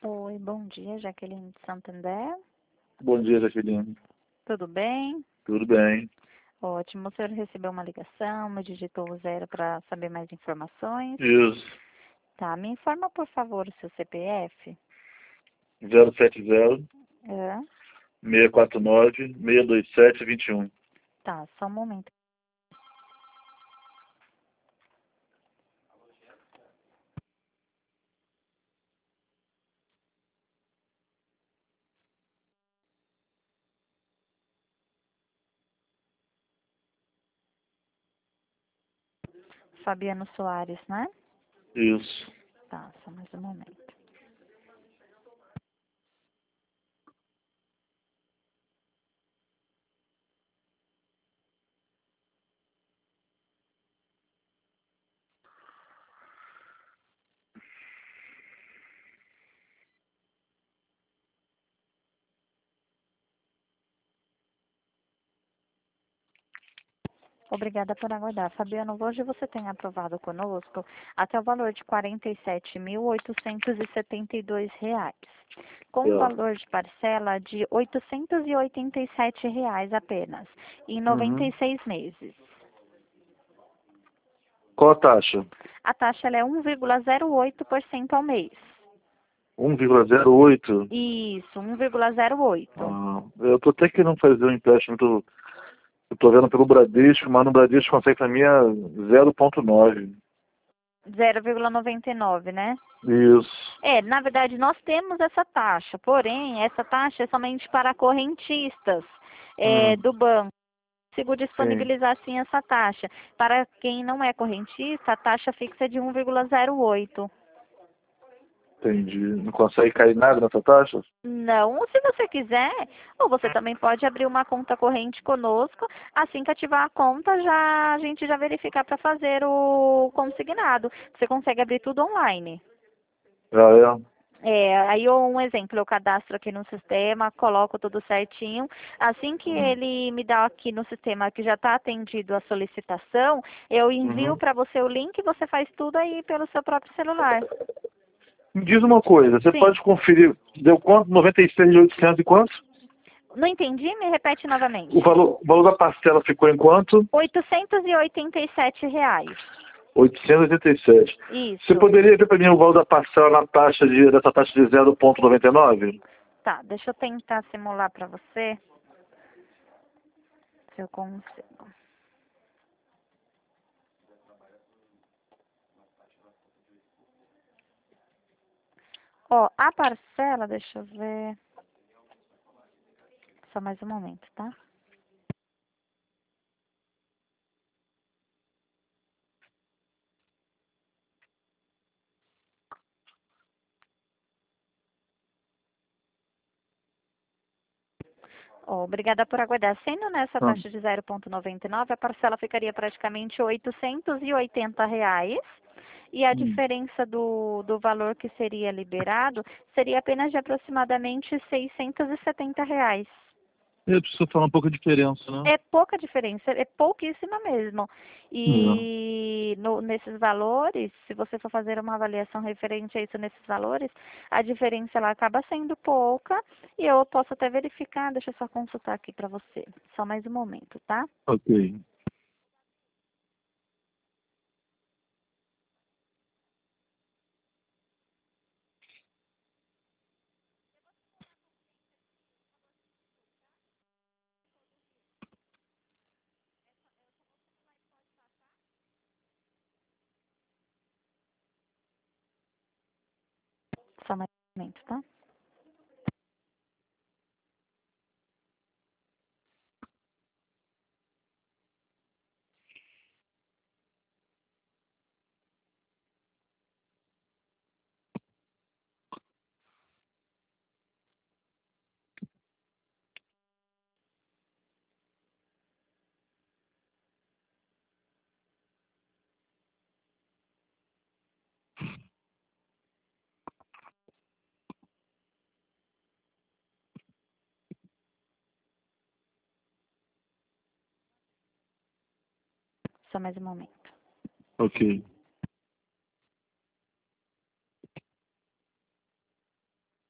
Oi, bom dia, Jaqueline de Santander. Bom dia, Jaqueline. Tudo bem? Tudo bem? Ótimo. O senhor recebeu uma ligação, me digitou o 0 para saber mais informações. Isso. Tá, me informa, por favor, o seu CPF. 070 É, 649 627 21. tá, só um momento. Fabiano Soares, né? Isso. Tá, só mais um momento. Obrigada por aguardar. Fabiano, hoje você tem aprovado conosco até o valor de R$ 47.872, com um Certo. valor de parcela de R$ 887 apenas, em Uhum. 96 meses. Qual a taxa? A taxa ela é 1,08% ao mês. 1,08. Isso, 1,08. Eu tô até querendo fazer um empréstimo. Eu tô vendo pelo Bradesco, mas no Bradesco consegue pra mim a 0,9. 0,99, né? Isso. Na verdade, nós temos essa taxa, porém, essa taxa é somente para correntistas Hum, do banco. Consigo sim, disponibilizar sim essa taxa. Para quem não é correntista, a taxa fixa é de 1,08. entendi. Não consegue cair nada nessa taxa? Não, se você quiser, ou você também pode abrir uma conta corrente conosco. Assim que ativar a conta, a gente já verificar para fazer o consignado. Você consegue abrir tudo online. Ah, é? Aí um exemplo, eu cadastro aqui no sistema, coloco tudo certinho. Assim que Hum. ele me dá aqui no sistema que já está atendido a solicitação, eu envio Uhum. para você o link e você faz tudo aí pelo seu próprio celular. Me diz uma coisa, você Sim. pode conferir, deu quanto? 96.800 e quanto? Não entendi? Me repete O novamente. valor da parcela ficou em quanto? R$ 887. 887. Você Isso. poderia ver para mim o valor da parcela dessa taxa de 0,99? Tá, deixa eu tentar simular para você, se eu consigo. Ó, a parcela, deixa eu ver. Só mais um momento, tá? Ó, obrigada por aguardar. Sendo nessa Ah, taxa de 0,99, a parcela ficaria praticamente R$ 880. E a hum. diferença do valor que seria liberado seria apenas de aproximadamente R$ 670. Eu preciso falar um pouco de diferença, né? É pouca diferença, é pouquíssima mesmo. É. E nesses valores, se você for fazer uma avaliação referente a isso nesses valores, a diferença ela acaba sendo pouca e eu posso até verificar, deixa eu só consultar aqui para você. Só mais um momento, tá? Ok. Só mais um momento, tá? Só mais um momento. Ok.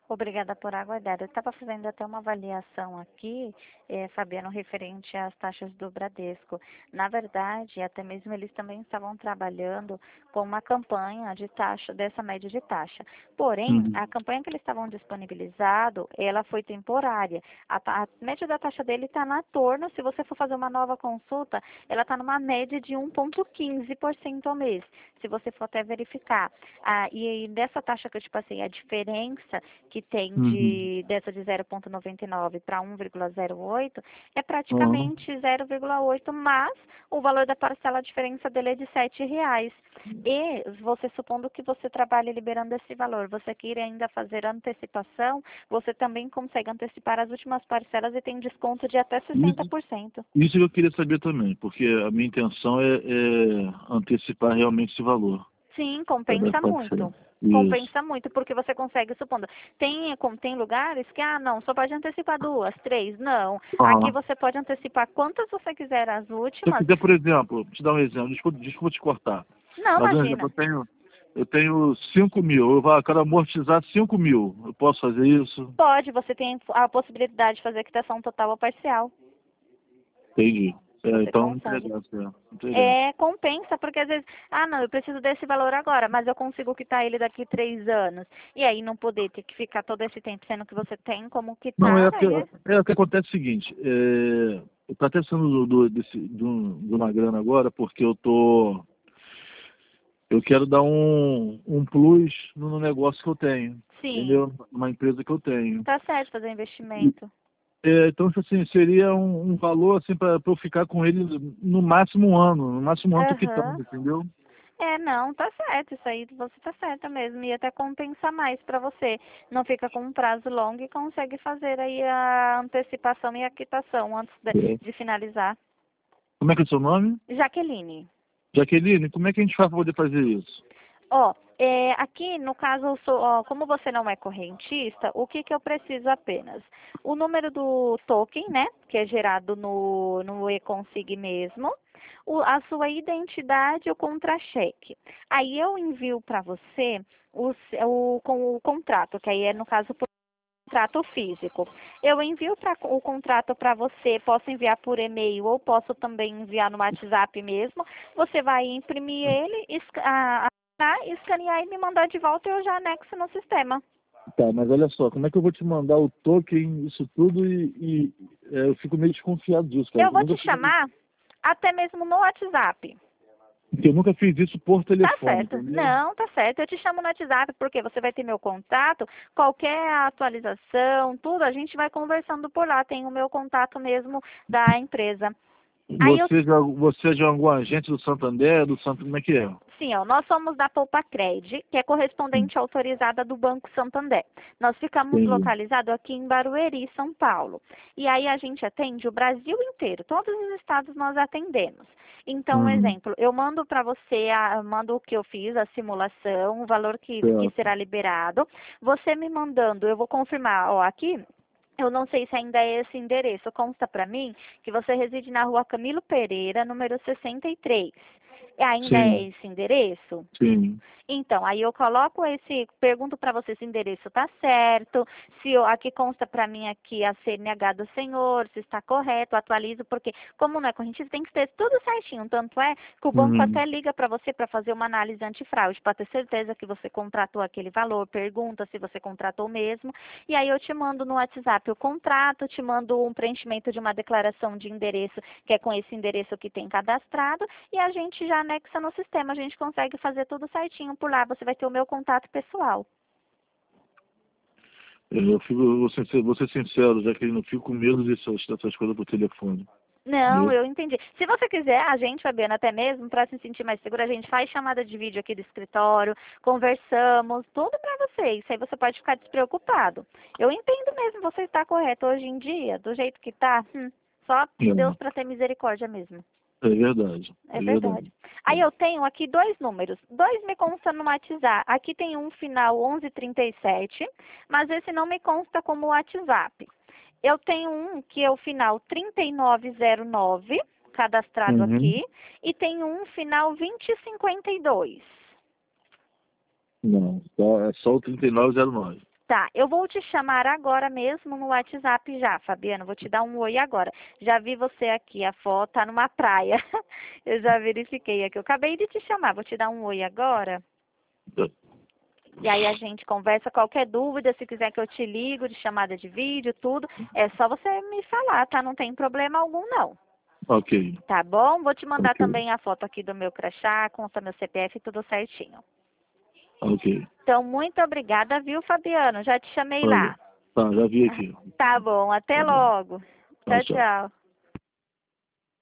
Obrigada por aguardar. Eu estava fazendo até uma avaliação aqui, Fabiano, referente às taxas do Bradesco. Na verdade, até mesmo eles também estavam trabalhando com uma campanha de taxa, dessa média de taxa. Porém, Uhum. a campanha que eles estavam disponibilizado, ela foi temporária. A média da taxa dele está na torno, se você for fazer uma nova consulta, ela está numa média de 1,15% ao mês, se você for até verificar. E dessa taxa que eu te passei, a diferença que tem Uhum. dessa de 0,99 para 1,08 é Uhum. praticamente 0,8, mas o valor da parcela, a diferença dele é de R$ 7. E você, supondo que você trabalhe liberando esse valor, você queira ainda fazer antecipação, você também consegue antecipar as últimas parcelas e tem desconto de até Isso, 60%. isso que eu queria saber também, porque a minha intenção é antecipar realmente esse valor. Sim, Para dar compensa parcela. muito. Isso. Compensa muito, porque você consegue, supondo, tem lugares que, não, só pode antecipar 2, 3, não. Aqui Aham. você pode antecipar quantas você quiser, as Se eu últimas. quiser, por exemplo, te dar um exemplo, desculpa te cortar, Não, mas um exemplo, imagina. eu tenho 5 mil, eu quero amortizar 5 mil, eu posso fazer isso? Pode, você tem a possibilidade de fazer quitação total ou parcial. Entendi. Você Então não consegue. interessa, não interessa. Compensa, porque às vezes, não, eu preciso desse valor agora, mas eu consigo quitar ele daqui 3 anos. E aí não poder ter que ficar todo esse tempo, sendo que você tem como Não, quitar, aí o que acontece é o seguinte, eu estou até precisando de uma grana agora, porque eu quero dar um plus no negócio que eu tenho, sim, entendeu? Uma empresa que eu tenho. tá certo fazer investimento. Então, assim, seria um valor assim para eu ficar com ele no máximo um ano, no máximo um ano tô Aham. quitando, entendeu? Não, tá certo, isso aí você tá certa mesmo, e até compensa mais para você. Não fica com um prazo longo e consegue fazer aí a antecipação e a quitação antes É. de finalizar. Como é que é o seu nome? Jaqueline. Jaqueline, como é que a gente faz para poder fazer isso? Ó, aqui no caso, como você não é correntista, o que que eu preciso apenas? O número do token, né, que é gerado no eConsig mesmo, a sua identidade, o contra-cheque. Aí eu envio para você com o contrato, que aí é no caso por contrato físico. Eu envio o contrato para você, posso enviar por e-mail ou posso também enviar no WhatsApp mesmo. Você vai imprimir ele, escanear e me mandar de volta e eu já anexo no sistema. Tá, mas olha só, como é que eu vou te mandar o token, isso tudo eu fico meio desconfiado disso, cara. Eu vou te chamar até mesmo no WhatsApp. Porque eu nunca fiz isso por Tá telefone, certo. entendeu? Não, tá certo. Eu te chamo no WhatsApp porque você vai ter meu contato. Qualquer atualização, tudo, a gente vai conversando por lá. Tem o meu contato mesmo da empresa. Aí eu Você já é algum agente do Santander, como é que é? Sim, ó, nós somos da Poupa-Cred, que é correspondente autorizada do Banco Santander. Nós ficamos Entendi. localizados aqui em Barueri, São Paulo. E aí a gente atende o Brasil inteiro, todos os estados nós atendemos. Então, um Uhum. exemplo, eu mando para você, mando o que eu fiz, a simulação, o valor que Certo. será liberado. Você me mandando, eu vou confirmar, ó, aqui. Eu não sei se ainda é esse endereço. Consta para mim que você reside na rua Camilo Pereira, número 63. Ainda é Sim, esse endereço? sim. Então, aí eu coloco pergunto para você se o endereço está certo, se aqui consta para mim aqui a CNH do senhor, se está correto, atualizo, porque como não é correntista, tem que ter tudo certinho. Tanto é que o banco Uhum. até liga para você para fazer uma análise antifraude, para ter certeza que você contratou aquele valor, pergunta se você contratou mesmo, e aí eu te mando no WhatsApp o contrato, te mando um preenchimento de uma declaração de endereço, que é com esse endereço que tem cadastrado, e a gente já anexa no sistema, a gente consegue fazer tudo certinho por lá, você vai ter o meu contato pessoal. Vou ser sincero, já que eu não fico com medo dessas coisas por telefone. Não, Entendeu? eu entendi. Se você quiser, a gente, Fabiana, até mesmo, para se sentir mais segura, a gente faz chamada de vídeo aqui do escritório, conversamos, tudo para você. Isso aí você pode ficar despreocupado. Eu entendo mesmo, você está correto hoje em dia, do jeito que está, só Deus para ter misericórdia mesmo. É verdade, É é verdade. verdade. Aí eu tenho aqui dois números. Dois me constam no WhatsApp. Aqui tem um final 1137, mas esse não me consta como WhatsApp. Eu tenho um que é o final 3909, cadastrado Uhum. aqui, e tem um final 2052. Não, é só o 3909. Tá, eu vou te chamar agora mesmo no WhatsApp já, Fabiano. Vou te dar um oi agora. Já vi você aqui, a foto tá numa praia. Eu já verifiquei aqui. Eu acabei de te chamar. Vou te dar um oi agora. E aí a gente conversa. Qualquer dúvida, se quiser que eu te ligo de chamada de vídeo, tudo, é só você me falar, tá? Não tem problema algum, não. Ok. Tá bom? Vou te mandar Ok. também a foto aqui do meu crachá, consta meu CPF, tudo certinho. Ok. Então, muito obrigada, viu, Fabiano? Já te chamei Olha. lá. Tá, já vi aqui. Tá bom, até Tá bom. logo. Tchau, Tchau, tchau. tchau.